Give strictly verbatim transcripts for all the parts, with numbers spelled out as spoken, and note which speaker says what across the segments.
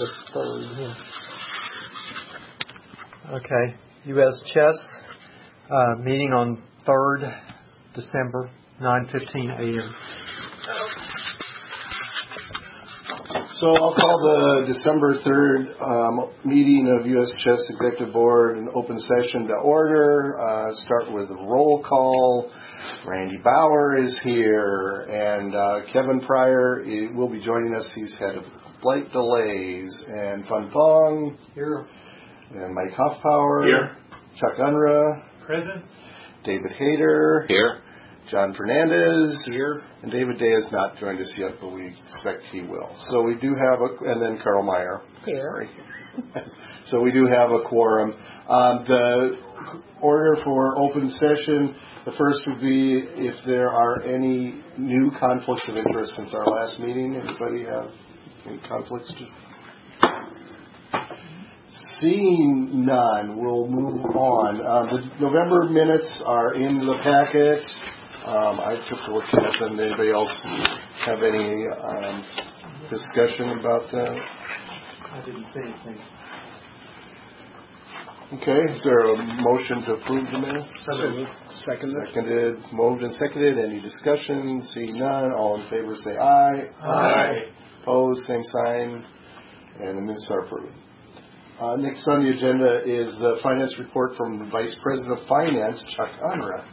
Speaker 1: the third. Yeah. Okay. U S Chess uh, meeting on third December, nine fifteen a.m.
Speaker 2: So I'll call the December third um, meeting of U S Chess Executive Board an open session to order. Uh, start with a roll call. Randy Bauer is here, and uh, Kevin Pryor will be joining us. He's had flight delays. And Fun Fong.
Speaker 1: Here.
Speaker 2: And Mike Hoffpower.
Speaker 3: Here.
Speaker 2: Chuck Unruh.
Speaker 4: Present.
Speaker 2: David Hayter.
Speaker 3: Here.
Speaker 2: John Fernandez.
Speaker 1: Here.
Speaker 2: And David Day has not joined us yet, but we expect he will. So we do have a, and then Carl Meyer.
Speaker 1: Here.
Speaker 2: Sorry. So we do have a quorum. Um, the order for open session, the first would be if there are any new conflicts of interest since our last meeting. Anybody have any conflicts? Seeing none, we'll move on. Uh, the November minutes are in the packet. Um, I took a look at them. Anybody else have any um, discussion about that?
Speaker 1: I didn't say anything.
Speaker 2: Okay. Is there a motion to approve the minutes?
Speaker 1: Seconded.
Speaker 2: Seconded. Seconded. Moved and seconded. Any discussion? Seeing none, all in favor say aye.
Speaker 4: Aye.
Speaker 2: Opposed, same sign. And the minutes are approved. Uh, next on the agenda is the finance report from the Vice President of Finance, Chuck Unruh.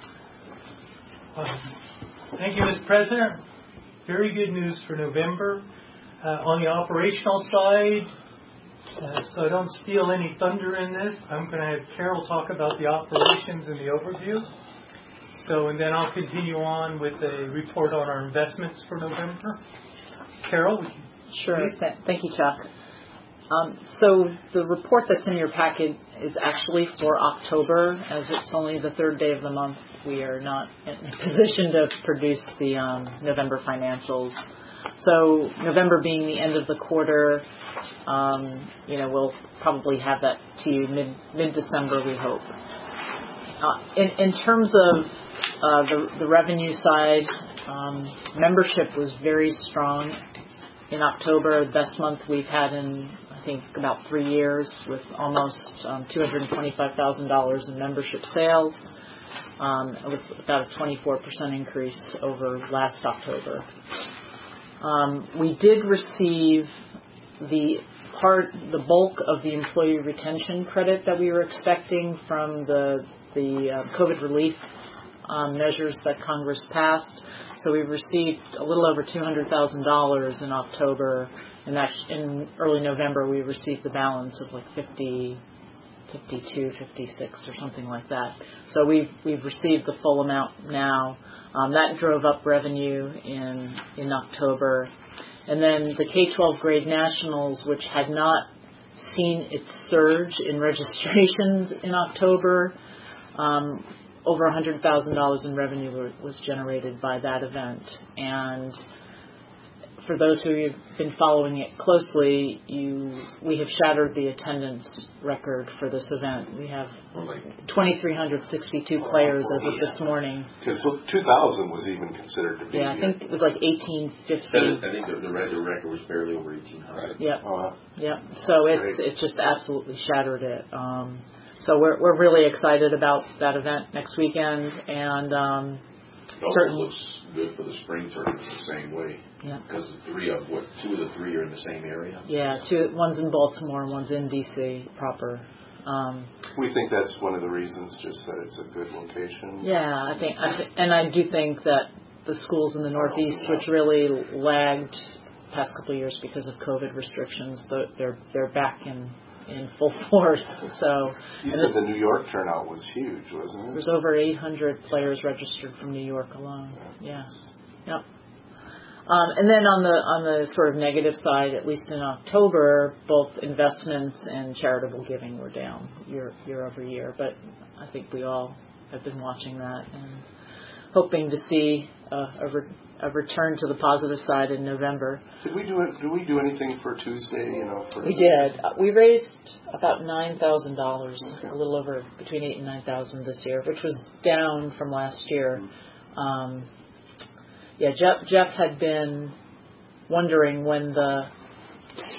Speaker 4: Um, thank you, Mister President. Very good news for November. Uh, on the operational side, uh, so I don't steal any thunder in this, I'm going to have Carol talk about the operations and the overview. So, and then I'll continue on with a report on our investments for November. Carol, would you
Speaker 5: Sure.
Speaker 4: please?
Speaker 5: Thank you, Chuck. Um, so the report that's in your packet is actually for October, as it's only the third day of the month. We are not in a position to produce the um, November financials. So November being the end of the quarter, um, you know, we'll probably have that to you mid mid December, we hope. Uh, in in terms of uh, the the revenue side, um, membership was very strong in October. The best month we've had in I think about three years, with almost um, two hundred twenty-five thousand dollars in membership sales. Um, it was about a twenty-four percent increase over last October. Um, we did receive the part, the bulk of the employee retention credit that we were expecting from the the uh, COVID relief um, measures that Congress passed. So we received a little over two hundred thousand dollars in October, and that in early November we received the balance of like fifty, fifty-two, fifty-six or something like that. So we've we've received the full amount now. Um, that drove up revenue in in October, and then the K twelve grade nationals, which had not seen its surge in registrations in October. Um, Over one hundred thousand dollars in revenue were, was generated by that event. And for those who have been following it closely, you we have shattered the attendance record for this event. We have two thousand three hundred sixty-two players as of this morning.
Speaker 2: So two thousand was even considered to be.
Speaker 5: Yeah, I think it was like eighteen fifty.
Speaker 3: I think the, the record was barely over eighteen hundred.
Speaker 5: Yep.
Speaker 2: Uh,
Speaker 5: Yep. So it's
Speaker 2: great.
Speaker 5: it just absolutely shattered it. Um, So we're we're really excited about that event next weekend, and um,
Speaker 3: It also
Speaker 5: certainly
Speaker 3: looks good for the spring tournaments the same way.
Speaker 5: Yeah.
Speaker 3: Because the three of what two of the three are in the same area.
Speaker 5: Yeah, two one's in Baltimore and one's in D C proper. Um,
Speaker 2: we think that's one of the reasons, just that it's a good location.
Speaker 5: yeah, I think, I th- and I do think that the schools in the Northeast, which really lagged the past couple of years because of COVID restrictions, they're they're back in. in full force. So
Speaker 2: you said the New York turnout was huge, wasn't it?
Speaker 5: There's over eight hundred players registered from New York alone. Yes. Yep. Um, and then on the on the sort of negative side, at least in October, both investments and charitable giving were down year year over year. But I think we all have been watching that and hoping to see uh, a, re- a return to the positive side in November.
Speaker 2: Did we do it? Did we do anything for Tuesday? You know, for
Speaker 5: we did. Uh, we raised about nine thousand dollars, okay. a little over between eight and nine thousand this year, which was down from last year. Um, yeah, Jeff, Jeff had been wondering when the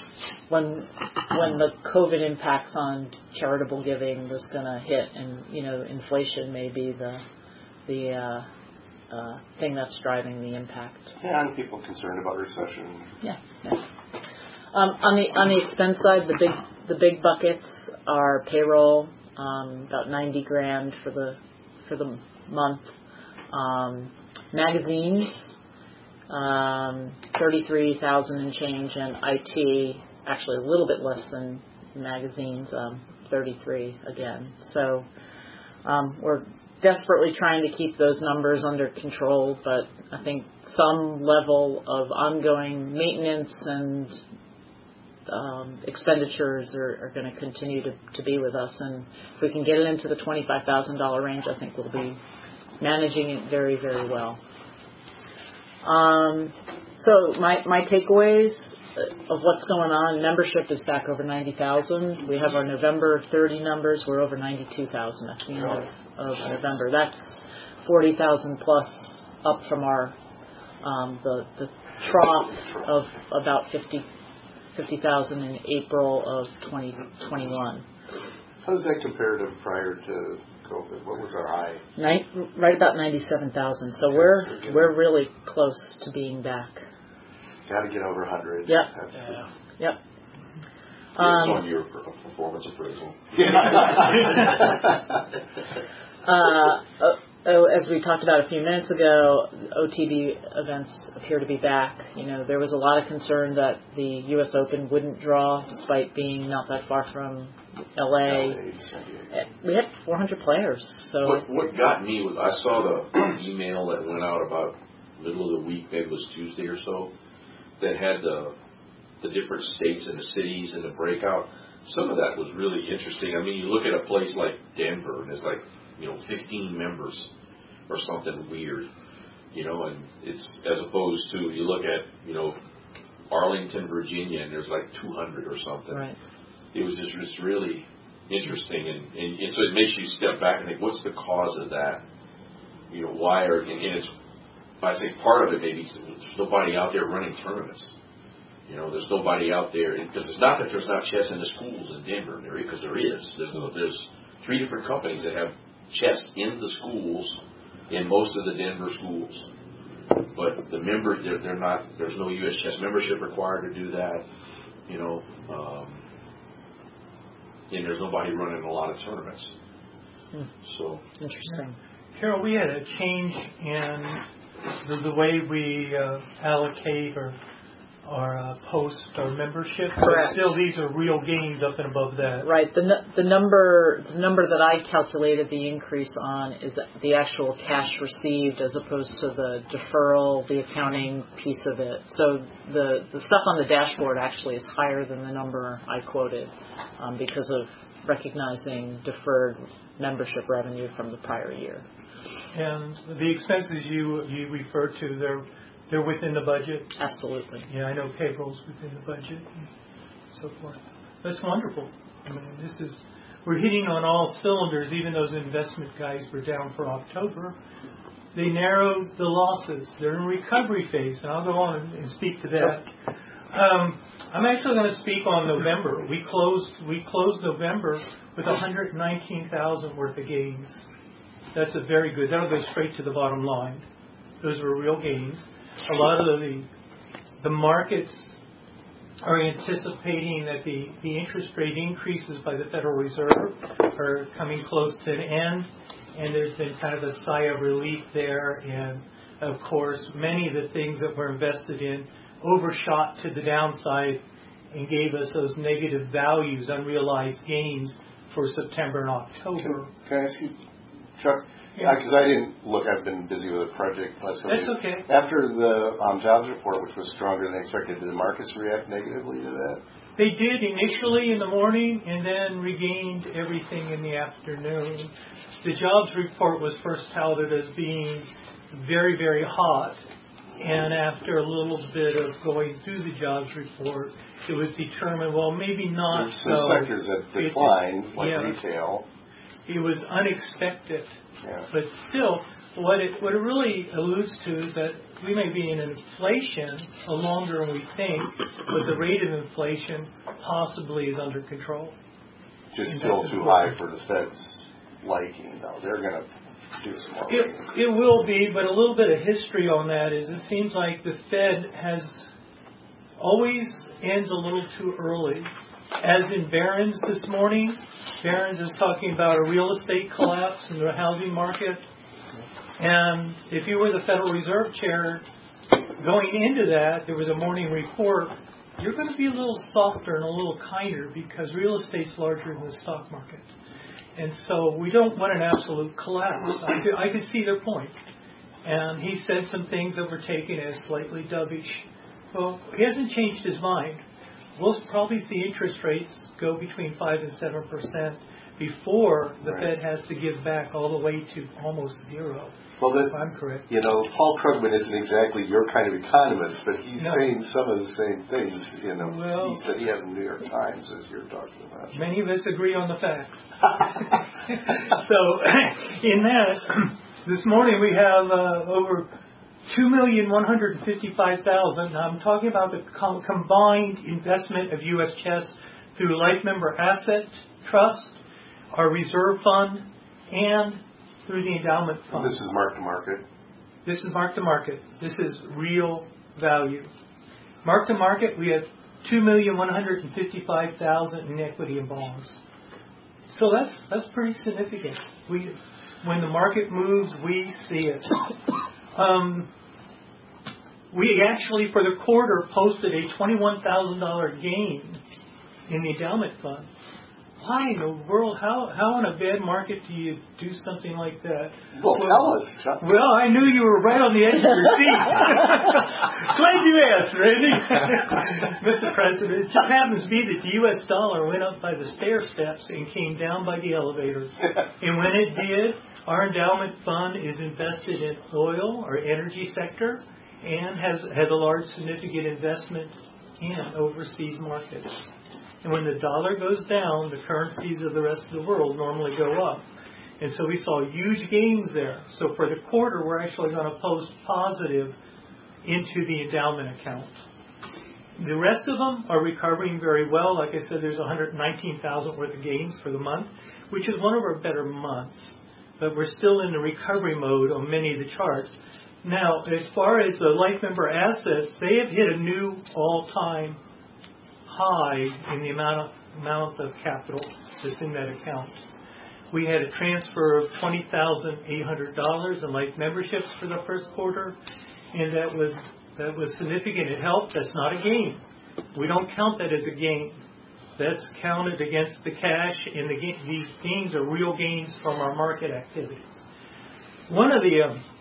Speaker 5: when when the COVID impacts on charitable giving was going to hit, and you know, inflation may be the the uh, uh, thing that's driving the impact.
Speaker 2: Yeah, and people concerned about recession.
Speaker 5: Yeah. yeah. Um, on the on the expense side, the big the big buckets are payroll, um, about ninety grand for the for the month. Um, magazines, um, thirty-three thousand and change, and I T actually a little bit less than magazines, um, thirty-three again. So um, we're desperately trying to keep those numbers under control, but I think some level of ongoing maintenance and um, expenditures are, are going to continue to, to be with us. And if we can get it into the twenty-five thousand dollars range, I think we'll be managing it very, very well. Um, so my, my takeaways of what's going on, membership is back over ninety thousand. We have our November thirty numbers. We're over ninety-two thousand at the end of, of November. That's forty thousand plus up from our um, the, the trough of about fifty thousand in April of twenty twenty-one.
Speaker 2: How does that compare to prior to COVID? What was our high?
Speaker 5: Nin- right about ninety-seven thousand. So we're we're really close to being back.
Speaker 2: Got to get over one hundred.
Speaker 5: Yep.
Speaker 2: That's
Speaker 5: yeah. Yep.
Speaker 3: It's
Speaker 5: Um,
Speaker 3: on your performance appraisal.
Speaker 5: uh, oh, as we talked about a few minutes ago, O T B events appear to be back. You know, there was a lot of concern that the U S Open wouldn't draw, despite being not that far from L A. We had four hundred players. So
Speaker 3: What, what got me was I saw the email that went out about middle of the week, maybe it was Tuesday or so, that had the the different states and the cities and the breakout. Some of that was really interesting. I mean, you look at a place like Denver, and it's like, you know, fifteen members or something weird, you know, and it's as opposed to you look at, you know, Arlington, Virginia, and there's like two hundred or something.
Speaker 5: right.
Speaker 3: It was just, just really interesting, and, and, and so it makes you step back and think, what's the cause of that? You know, why are, and, and it's, I say part of it maybe there's nobody out there running tournaments. You know, there's nobody out there, because it's not that there's not chess in the schools in Denver, because there is. There's, there's three different companies that have chess in the schools, in most of the Denver schools. But the members, they're, they're not, there's no U S Chess membership required to do that, you know, um, and there's nobody running a lot of tournaments.
Speaker 5: Hmm.
Speaker 3: So
Speaker 5: Interesting.
Speaker 4: Carol, we had a change in the, the way we uh, allocate or or uh, post our membership.
Speaker 5: Correct.
Speaker 4: But still, these are real gains up and above that.
Speaker 5: Right. The n- the number the number that I calculated the increase on is the actual cash received as opposed to the deferral, the accounting piece of it. So the the stuff on the dashboard actually is higher than the number I quoted um, because of recognizing deferred membership revenue from the prior year.
Speaker 4: And the expenses you you referred to, they're they're within the budget.
Speaker 5: Absolutely.
Speaker 4: Yeah, I know payroll's within the budget and so forth. That's wonderful. I mean, this is we're hitting on all cylinders. Even those investment guys were down for October. They narrowed the losses. They're in recovery phase, and I'll go on and speak to that. Um, I'm actually going to speak on November. We closed we closed November with one hundred nineteen thousand worth of gains. That's a very good. That'll go straight to the bottom line. Those were real gains. A lot of the the markets are anticipating that the, the interest rate increases by the Federal Reserve are coming close to an end, and there's been kind of a sigh of relief there. And of course, many of the things that were invested in overshot to the downside and gave us those negative values, unrealized gains for September and October.
Speaker 2: Can, can I ask you, Chuck? Yeah, because I didn't look. I've been busy with a project last couple
Speaker 4: That's
Speaker 2: days.
Speaker 4: okay.
Speaker 2: After the um, jobs report, which was stronger than expected, did the markets react negatively to that?
Speaker 4: They did initially in the morning and then regained everything in the afternoon. The jobs report was first touted as being very, very hot. And after a little bit of going through the jobs report, it was determined, well, maybe not.
Speaker 2: There's some
Speaker 4: so.
Speaker 2: sectors that declined, like
Speaker 4: yeah.
Speaker 2: retail.
Speaker 4: It was unexpected.
Speaker 2: Yeah.
Speaker 4: But still, what it what it really alludes to is that we may be in inflation a longer than we think, but the rate of inflation possibly is under control.
Speaker 2: Just still too high for the Fed's liking, though. They're going to do some more.
Speaker 4: It, it will be, but a little bit of history on that is it seems like the Fed has always ends a little too early. As in Barron's this morning, Barron's is talking about a real estate collapse in the housing market. And if you were the Federal Reserve Chair, going into that, there was a morning report, you're going to be a little softer and a little kinder because real estate's larger than the stock market. And so we don't want an absolute collapse. I could, I could see their point. And he said some things that were taken as slightly dovish. Well, he hasn't changed his mind. We'll probably see interest rates go between five and seven percent before the
Speaker 2: right.
Speaker 4: Fed has to give back all the way to almost zero.
Speaker 2: Well, that,
Speaker 4: if I'm correct.
Speaker 2: You know, Paul Krugman isn't exactly your kind of economist, but he's
Speaker 4: no.
Speaker 2: saying some of the same things. You know,
Speaker 4: well,
Speaker 2: he said he had in the New York Times, as you're talking about.
Speaker 4: Many of us agree on the facts. So, in that, this morning we have uh, over two million one hundred fifty-five thousand. I'm talking about the com- combined investment of U S Chess through Life Member Asset Trust, our reserve fund, and through the endowment fund.
Speaker 2: This is mark to market.
Speaker 4: This is mark to market. This is real value. Mark to market, we have two million one hundred fifty-five thousand in equity and bonds. So that's that's pretty significant. We, when the market moves, we see it. Um, we actually, for the quarter, posted a twenty-one thousand dollars gain in the endowment fund. Why in the world? How how in a bad market do you do something like that?
Speaker 2: Well, well tell us. Tell
Speaker 4: well, I knew you were right on the edge of your seat. Glad you asked, Randy. Mister President, it just happens to be that the U S dollar went up by the stair steps and came down by the elevator. And when it did, our endowment fund is invested in oil or energy sector and has, has a large significant investment in overseas markets. And when the dollar goes down, the currencies of the rest of the world normally go up. And so we saw huge gains there. So for the quarter, we're actually going to post positive into the endowment account. The rest of them are recovering very well. Like I said, there's one hundred nineteen thousand worth of gains for the month, which is one of our better months. But we're still in the recovery mode on many of the charts. Now, as far as the life member assets, they have hit a new all-time high in the amount of, amount of capital that's in that account. We had a transfer of twenty thousand eight hundred dollars in life memberships for the first quarter, and that was that was significant. It helped. That's not a gain. We don't count that as a gain. That's counted against the cash, and the, these gains are real gains from our market activities. One of the um,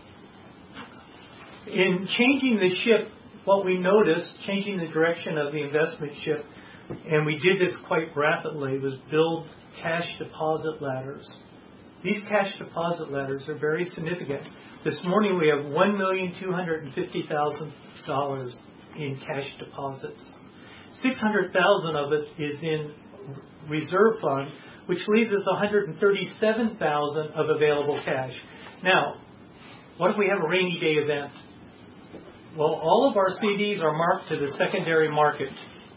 Speaker 4: in changing the ship, what we noticed, changing the direction of the investment ship, and we did this quite rapidly, was build cash deposit ladders. These cash deposit ladders are very significant. This morning we have one million two hundred fifty thousand dollars in cash deposits. six hundred thousand dollars of it is in reserve fund, which leaves us one hundred thirty-seven thousand dollars of available cash. Now, what if we have a rainy day event? Well, all of our C Ds are marked to the secondary market.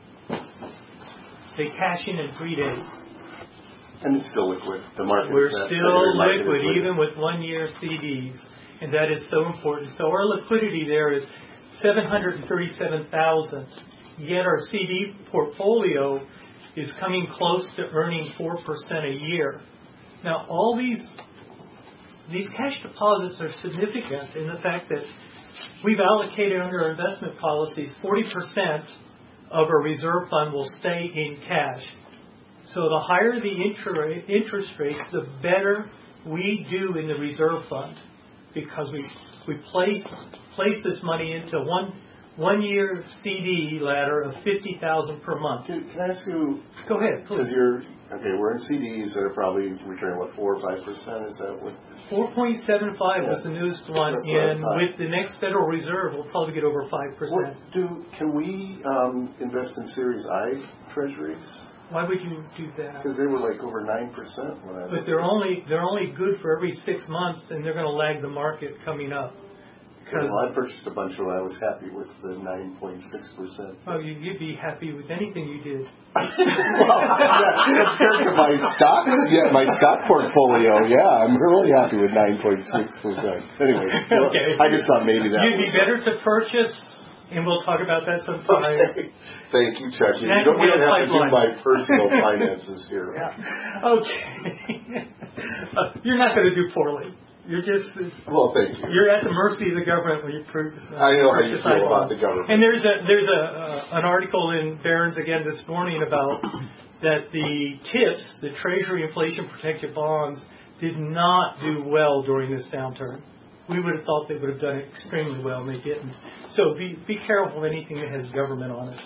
Speaker 4: They cash in in three days.
Speaker 2: And it's still liquid. The market.
Speaker 4: We're
Speaker 2: still
Speaker 4: liquid,
Speaker 2: liquid,
Speaker 4: even with one-year C Ds, and that is so important. So our liquidity there is seven hundred thirty-seven thousand dollars. Yet our C D portfolio is coming close to earning four percent a year. Now, all these these cash deposits are significant in the fact that we've allocated under our investment policies forty percent of our reserve fund will stay in cash. So the higher the inter- interest rates, the better we do in the reserve fund, because we we place place this money into one one year C D ladder of fifty thousand per month.
Speaker 2: Dude, can I ask you?
Speaker 4: Go ahead, please.
Speaker 2: Because you're okay. We're in C Ds that are probably returning what four or five percent. Is that what?
Speaker 4: Four point seven five
Speaker 2: yeah.
Speaker 4: was the newest one,
Speaker 2: That's what I
Speaker 4: and
Speaker 2: thought.
Speaker 4: with the next Federal Reserve, we'll probably get over five percent.
Speaker 2: Do can we um, invest in Series I treasuries?
Speaker 4: Why would you do that?
Speaker 2: Because they were like over nine percent when I.
Speaker 4: But they're only they're only good for every six months, and they're going to lag the market coming up. because
Speaker 2: well, I purchased a bunch of them. I was happy with the nine point six percent.
Speaker 4: oh, you, you'd be happy with anything you did.
Speaker 2: Well, yeah, compared to my stock, yeah, my stock portfolio, yeah, I'm really happy with nine point six percent. Anyway,
Speaker 4: Okay.
Speaker 2: I just thought maybe that
Speaker 4: You'd
Speaker 2: was
Speaker 4: be better to purchase, and we'll talk about that sometime.
Speaker 2: Okay. Thank you, Chucky.
Speaker 4: That
Speaker 2: You don't, we
Speaker 4: could be
Speaker 2: don't
Speaker 4: a
Speaker 2: have to do
Speaker 4: pipeline.
Speaker 2: my personal finances here.
Speaker 4: Yeah. Okay. uh, you're not going to do poorly. You're just
Speaker 2: Well, thank you.
Speaker 4: you're at the mercy of the government when you prove. Uh,
Speaker 2: I know how you
Speaker 4: purchase
Speaker 2: feel
Speaker 4: iPhone.
Speaker 2: about the government.
Speaker 4: And there's a there's a uh, an article in Barron's again this morning about that the TIPS, the Treasury Inflation Protected Bonds, did not do well during this downturn. We would have thought they would have done extremely well, and they didn't. So be be careful of anything that has government on it.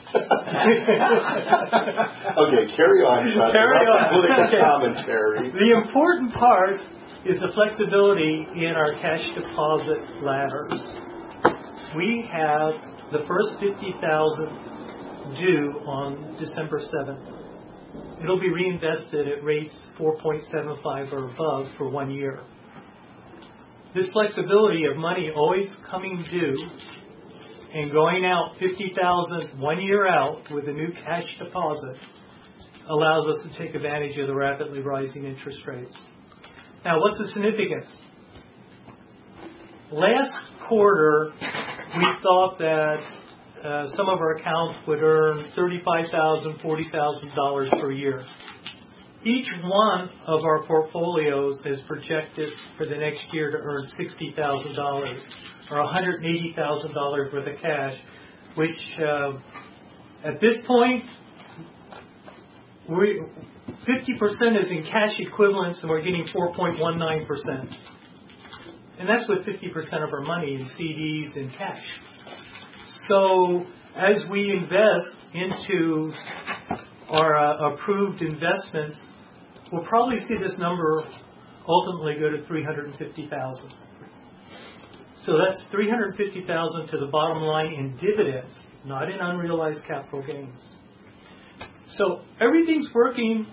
Speaker 2: Okay, carry on. Chuck.
Speaker 4: Carry
Speaker 2: Enough
Speaker 4: on.
Speaker 2: Political
Speaker 4: Okay.
Speaker 2: commentary.
Speaker 4: The important part is the flexibility in our cash deposit ladders. We have the first fifty thousand dollars due on December seventh. It'll be reinvested at rates four point seven five or above for one year. This flexibility of money always coming due and going out fifty thousand dollars one year out with a new cash deposit allows us to take advantage of the rapidly rising interest rates. Now, what's the significance? Last quarter, we thought that uh, some of our accounts would earn thirty-five thousand dollars, forty thousand dollars per year. Each one of our portfolios is projected for the next year to earn sixty thousand dollars or one hundred eighty thousand dollars worth of cash, which uh, at this point, we fifty percent is in cash equivalents, and we're getting four point one nine percent. And that's with fifty percent of our money in C Ds and cash. So as we invest into our uh, approved investments, we'll probably see this number ultimately go to three hundred fifty thousand dollars. So that's three hundred fifty thousand dollars to the bottom line in dividends, not in unrealized capital gains. So everything's working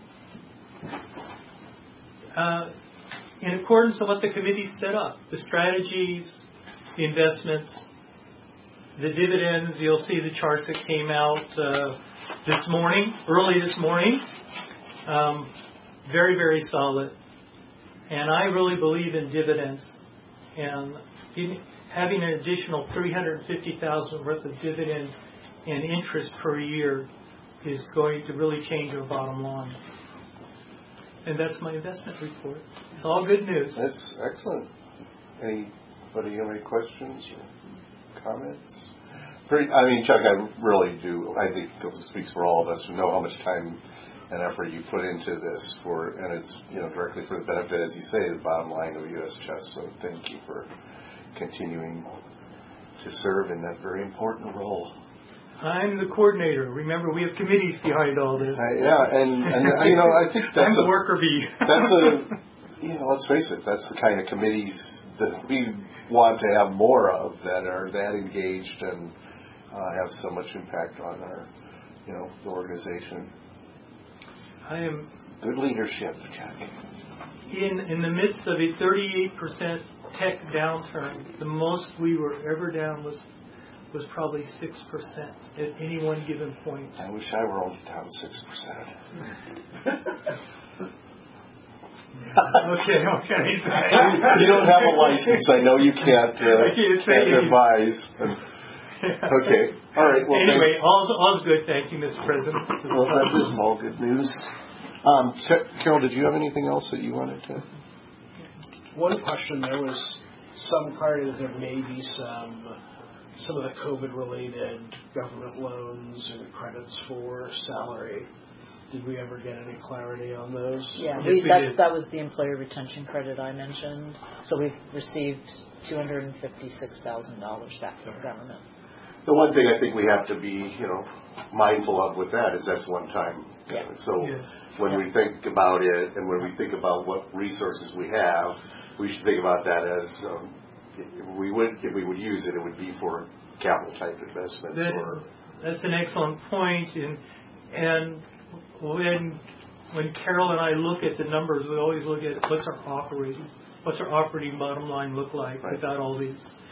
Speaker 4: uh, in accordance with what the committee set up. The strategies, the investments, the dividends. You'll see the charts that came out uh, this morning, early this morning. Um, very, very solid. And I really believe in dividends. And in, having an additional three hundred fifty thousand dollars worth of dividends and interest per year is going to really change our bottom line. And that's my investment report. It's all good news.
Speaker 2: That's excellent. Anybody have any questions or comments? Pretty, I mean, Chuck, I really do. I think it speaks for all of us to know how much time and effort you put into this for, and it's, you know, directly for the benefit, as you say, the bottom line of U S Chess. So thank you for continuing to serve in that very important role.
Speaker 4: I'm the coordinator. Remember, we have committees behind all this.
Speaker 2: Uh, yeah, and, and uh, you know, I think that's
Speaker 4: I'm the
Speaker 2: a,
Speaker 4: worker bee.
Speaker 2: that's a, you know, let's face it, that's the kind of committees that we want to have more of, that are that engaged and uh, have so much impact on our, you know, the organization.
Speaker 4: I am
Speaker 2: Good leadership, Chuck.
Speaker 4: in in the midst of a thirty-eight percent tech downturn. The most we were ever down was was probably six percent at any one given point.
Speaker 2: I wish I were only down six percent.
Speaker 4: Okay, okay.
Speaker 2: You don't have a license. I know you can't, uh,
Speaker 4: I can't say
Speaker 2: can't
Speaker 4: anything.
Speaker 2: advise. Okay. All right. Well,
Speaker 4: anyway,
Speaker 2: thank,
Speaker 4: all's, all's good. Thank you, Mister President.
Speaker 2: well, that is all good news. Um, Ch- Carol, did you have anything else that you wanted to?
Speaker 6: One question, there was some clarity that there may be some some of the COVID-related government loans and credits for salary. Did we ever get any clarity on those?
Speaker 5: Yeah,
Speaker 4: Yes,
Speaker 5: we,
Speaker 4: we
Speaker 5: that's,
Speaker 4: did.
Speaker 5: that was the employee retention credit I mentioned. So we've received two hundred fifty-six thousand dollars back from the government.
Speaker 2: The one thing I think we have to be, you know, mindful of with that is that's one time.
Speaker 5: Yeah.
Speaker 2: So
Speaker 4: Yes.
Speaker 2: when
Speaker 5: Yeah.
Speaker 2: we think about it and when we think about what resources we have, we should think about that as um, if we would if we would use it, it would be for capital type investments.
Speaker 4: That,
Speaker 2: or
Speaker 4: that's an excellent point. And and when when Carol and I look at the numbers, we always look at what's our operating, what's our operating bottom line look like
Speaker 2: Right.
Speaker 4: without all these.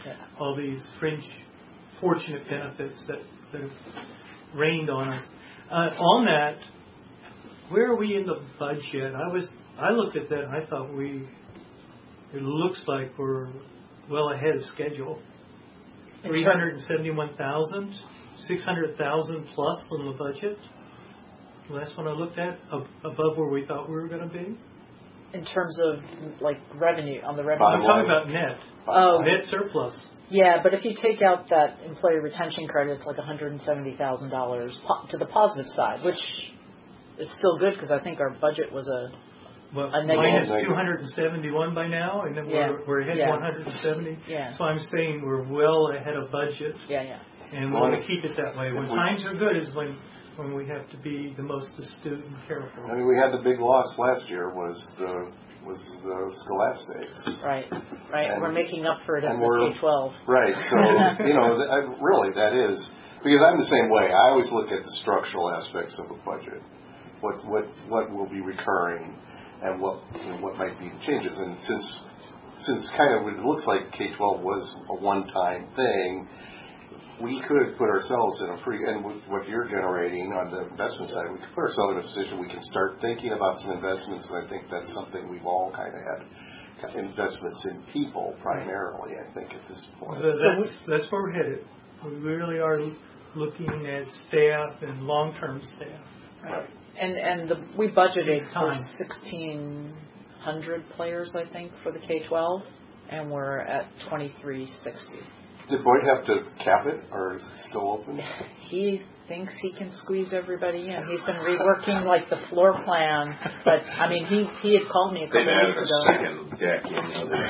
Speaker 5: Yeah.
Speaker 4: all these fringe, fortunate benefits that, that have rained on us. Uh, on that, where are we in the budget? I was I looked at that and I thought we, it looks like we're well ahead of schedule. three hundred seventy-one thousand, six hundred thousand plus on the budget. Last one I looked at, ab- above where we thought we were going to be.
Speaker 5: In terms of like revenue, on the revenue
Speaker 4: I'm
Speaker 2: Bottom
Speaker 4: talking
Speaker 2: line.
Speaker 4: about net.
Speaker 5: Oh,
Speaker 4: Net surplus.
Speaker 5: yeah, but if you take out that employee retention credit, it's like one hundred seventy thousand dollars po- to the positive side, which is still good because I think our budget was a
Speaker 4: Well,
Speaker 5: A negative.
Speaker 4: minus
Speaker 2: Negative.
Speaker 4: two hundred seventy-one by now, and then
Speaker 5: Yeah.
Speaker 4: we're, we're ahead
Speaker 5: Yeah.
Speaker 4: one hundred seventy.
Speaker 5: Yeah.
Speaker 4: So I'm saying we're well ahead of budget,
Speaker 5: yeah, yeah.
Speaker 4: and we
Speaker 2: Well,
Speaker 4: want to keep it that way. When
Speaker 2: if we-
Speaker 4: times are good is when, when we have to be the most astute and careful.
Speaker 2: I mean, we had the big loss last year was the was the scholastics.
Speaker 5: Right, right.
Speaker 2: And-
Speaker 5: we're making up for it at
Speaker 2: and we're-
Speaker 5: the K twelve.
Speaker 2: Right. So you know, th- I, really, that is because I'm the same way. I always look at the structural aspects of a budget. What's what what will be recurring, and what you know, what might be changes. And since since kind of it looks like K twelve was a one-time thing, we could put ourselves in a pretty, and with what you're generating on the investment side, we could put ourselves in a position we can start thinking about some investments, and I think that's something we've all kind of had, investments in people primarily, I think, at this point.
Speaker 4: So that's, that's where we're headed. We really are looking at staff and long-term staff.
Speaker 2: Right.
Speaker 5: And and the, we budgeted
Speaker 4: Takes
Speaker 5: for
Speaker 4: time.
Speaker 5: sixteen hundred players, I think, for the K twelve, and we're at twenty-three sixty.
Speaker 2: Did Boyd have to cap it, or is it still open?
Speaker 5: He thinks he can squeeze everybody in. He's been reworking like the floor plan, but I mean, he he had called me a couple
Speaker 3: They've
Speaker 5: weeks
Speaker 3: added a
Speaker 5: ago.
Speaker 3: second deck in the other.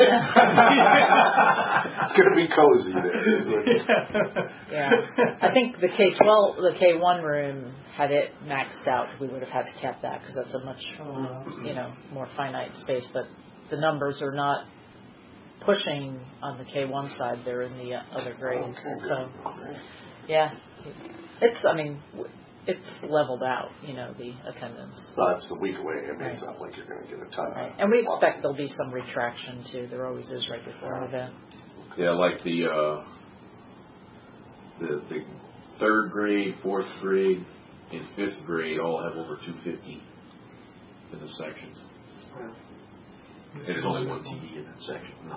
Speaker 2: It's going to be cozy there. Isn't it?
Speaker 5: Yeah, I think the K twelve, the K one room, had it maxed out, we would have had to cap that because that's a much you know more finite space. But the numbers are not pushing on the K one side; they're in the uh, other grades. So, yeah, it's I mean, w- it's leveled out. You know, the attendance.
Speaker 2: So that's a week away. I mean, it's not like you're going to get a ton.
Speaker 5: Right. And we expect there'll be some retraction too. There always is right before an event.
Speaker 3: Yeah, like the uh, the the third grade, fourth grade, and fifth grade all have over two fifty in the sections. And there's only one T V in that section. No.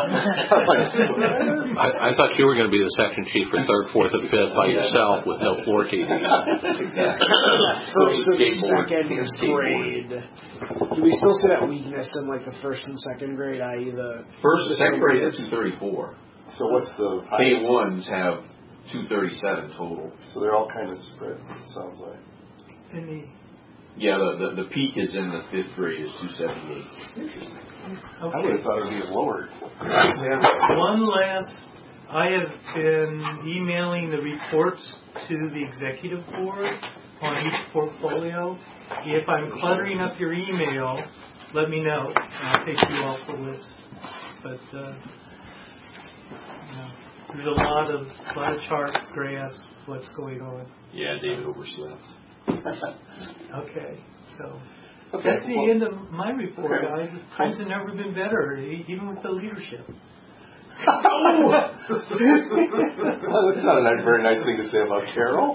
Speaker 7: I, I thought you were going to be the section chief for third, fourth, and fifth by yourself with no floor T Vs.
Speaker 6: First and
Speaker 3: Skateboard.
Speaker 6: second
Speaker 3: Skateboard.
Speaker 6: grade. Do we still see that weakness in like the first and second grade, that is the
Speaker 3: First and second grade is two thirty-four.
Speaker 2: So what's the
Speaker 3: K
Speaker 2: highest?
Speaker 3: ones have two thirty-seven total.
Speaker 2: So they're all kind of spread, it sounds like.
Speaker 4: In the,
Speaker 3: Yeah, the, the the peak is in the fifth grade is two seventy-eight.
Speaker 2: I would have
Speaker 4: okay.
Speaker 2: thought it would be lower.
Speaker 4: One last, I have been emailing the reports to the executive board on each portfolio. If I'm cluttering up your email, let me know, and I'll take you off the list. But uh, you know, there's a lot of lot of charts, graphs, what's going on.
Speaker 3: Yeah, David overslept.
Speaker 4: Okay, so.
Speaker 2: Okay,
Speaker 4: That's the
Speaker 2: well-
Speaker 4: end of my report,
Speaker 2: Okay.
Speaker 4: guys. Times have never been better, e- even with the leadership.
Speaker 2: Well, that's not a nice, very nice thing to say about Carol.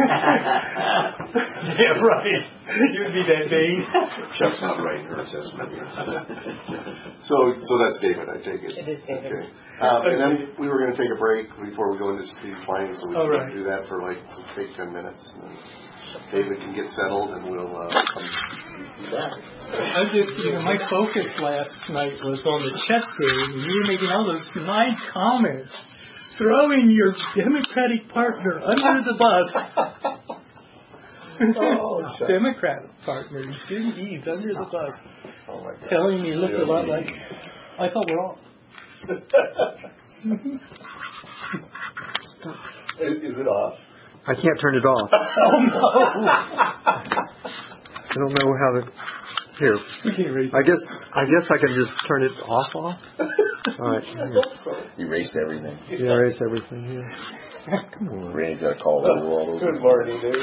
Speaker 4: Yeah, right. You'd be that vain.
Speaker 3: Chuck's not writing her assessment here.
Speaker 2: So, so that's David, I take it.
Speaker 5: It is David.
Speaker 2: Okay. Um, and then we were going to take a break before we go into strategic planning, so we
Speaker 4: All
Speaker 2: can
Speaker 4: right.
Speaker 2: do that for like take ten minutes. And then David can get settled, and we'll uh, come be back.
Speaker 4: I just, you know, my focus last night was on the chess game, and you were making all those nice comments, throwing your Democratic partner under the bus.
Speaker 2: Oh, shucks.
Speaker 4: Democratic partner, Jim Eads, under the bus,
Speaker 2: Oh my God.
Speaker 4: telling me you looked a lot like. I thought we're all.
Speaker 2: Is, is it off?
Speaker 1: I can't turn it off.
Speaker 4: Oh no!
Speaker 1: I don't know how to. Here, I guess I guess I can just turn it off. Off. All right. Here.
Speaker 8: Erased everything.
Speaker 1: Yeah, erase everything here.
Speaker 8: Randy's got to call the world over.
Speaker 2: Good morning, Dave.